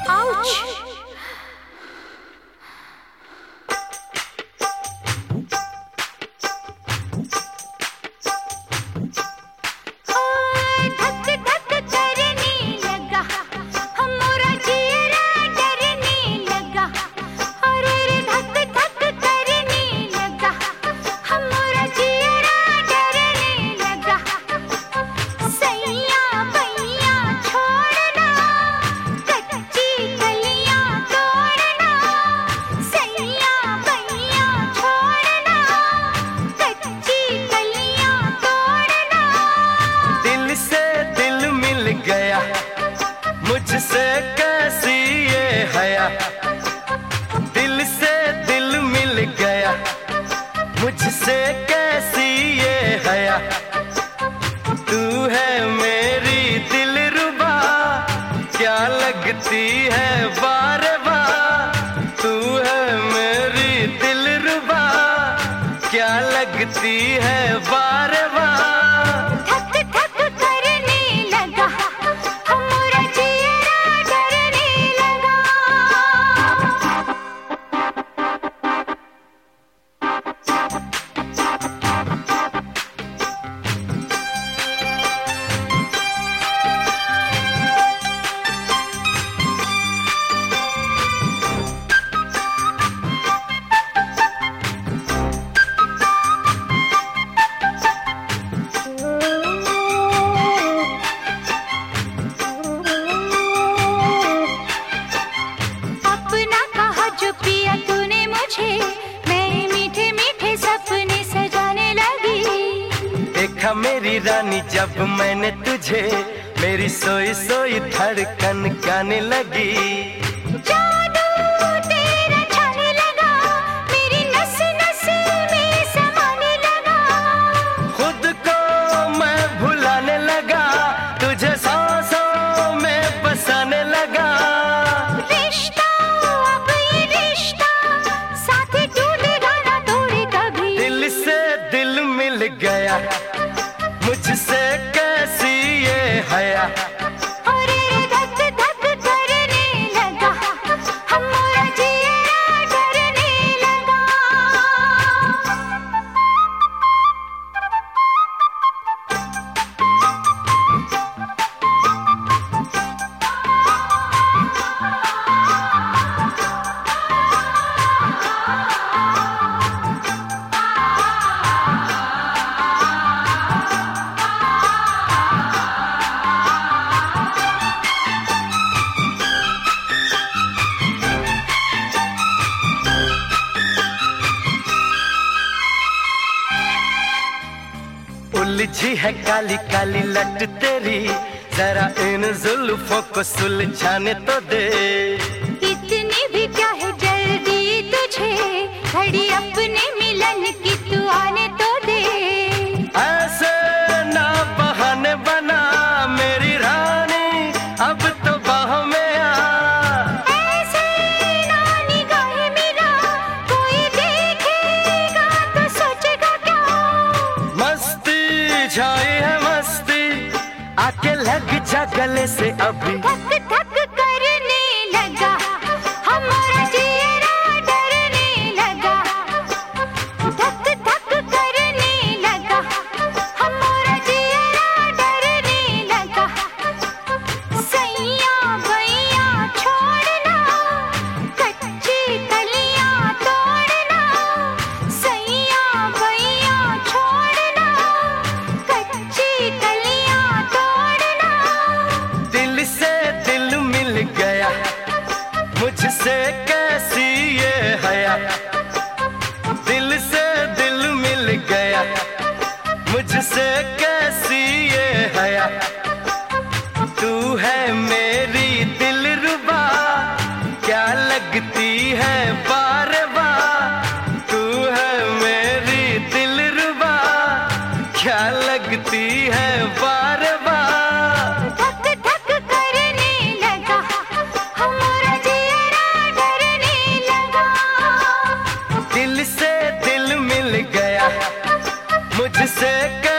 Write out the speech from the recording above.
Ouch! मुझसे कैसी ये हया, दिल से दिल मिल गया, मुझसे कैसी ये हया। तू है मेरी दिलरुबा, क्या लगती है बार बार। तू है मेरी दिलरुबा, क्या लगती है बार बार। देखा मेरी रानी जब मैंने तुझे, मेरी सोई सोई धड़कन गाने लगी। जादू तेरा छाने लगा, मेरी नस नस में समाने लगा। खुद को मैं भुलाने लगा, तुझे सांसों में बसाने लगा। रिश्ता अब ये रिश्ता, साथ टूटेगा ना तोड़े कभी। दिल से दिल मिल गया, मुझसे कैसी ये हया। अरे धक धक करने लगा, हमारा जिया डरने लगा। उलझी है काली काली लट तेरी, जरा इन जुल्फों को सुलझाने तो दे। इतनी भी क्या है जल्दी तुझे, घड़ी अपने मिलन की तू आने तो दे। ऐसे ना बहाने बना मेरी रानी, अब तो बाहों में आ। ऐसे ना निगाहें मिला, कोई देखेगा तो सोचेगा क्या। मस्ती छाई है मस्ती, आके लग जा गले से अभी। धक धक करने लगा, हमारा जिया डरने लगा। धक धक करने लगा, हमारा जिया डरने लगा। सैया बैया छोड़ना, कच्ची कलियां तोड़ना। सैया बैया छोड़ना, कच्ची कलियां तोड़ना। दिल से दिल मिल गया, मुझसे कैसी ये हया। दिल से दिल मिल गया, मुझसे कैसी ये हया। तू है मेरी दिलरुबा, क्या लगती है बार बार। तू है मेरी दिलरुबा, क्या लगती है बार बार। धक धक करने लगा, हमारा जिया डरने लगा। दिल से दिल मिल गया, मुझसे